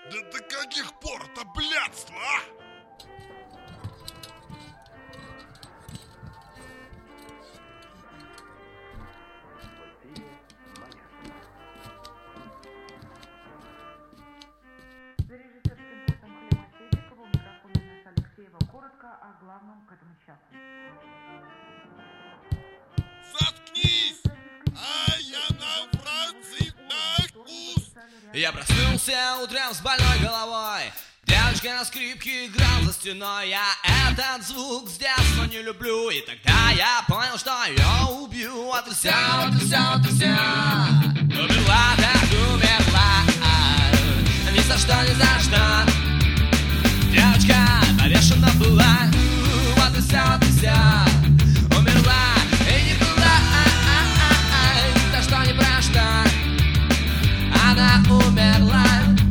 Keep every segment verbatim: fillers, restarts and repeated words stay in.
Да до каких пор это блядство, а? За режиссерским пультом Клима Сидикова, у микрофона Инесса Алексеева. Коротко о главном к этому часу. Заткнись! А я на Франции вкус! Я проснулся утром с больной головой. Девочка на скрипке играл за стеной. Я этот звук с детства не люблю. И тогда я понял, что ее убью. Вот и все, вот и все, вот и все. Умерла, так умерла. Ни за что, ни за что. Девочка повешена была. Вот и все, вот и все. Умерла и не была. Ни за что, ни про что. Она умерла.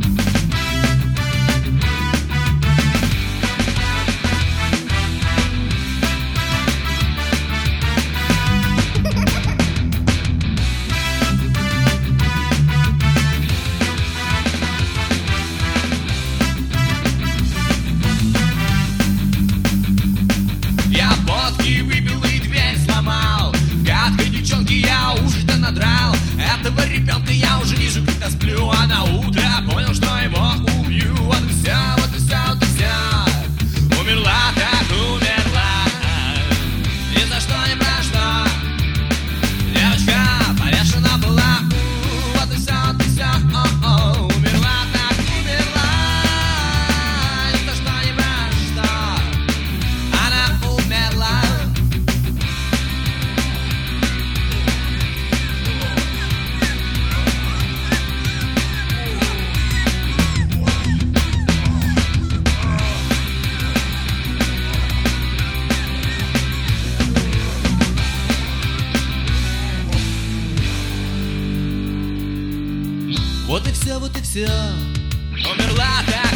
Я водки выпил и дверь сломал. Гадкой девчонки я уже-то надрал. Этого ребенка я уже вижу, когда сплю. А на утро понял, что его убью. Вот и все, вот и все, вот и все. Умерла, так умерла. Ни за что, ни про что. Девочка повешена была. Вот и все, вот и все. О-о. Умерла, так умерла. Ни за что, ни про что. Она умерла. Вот и все, вот и все. Умерла, так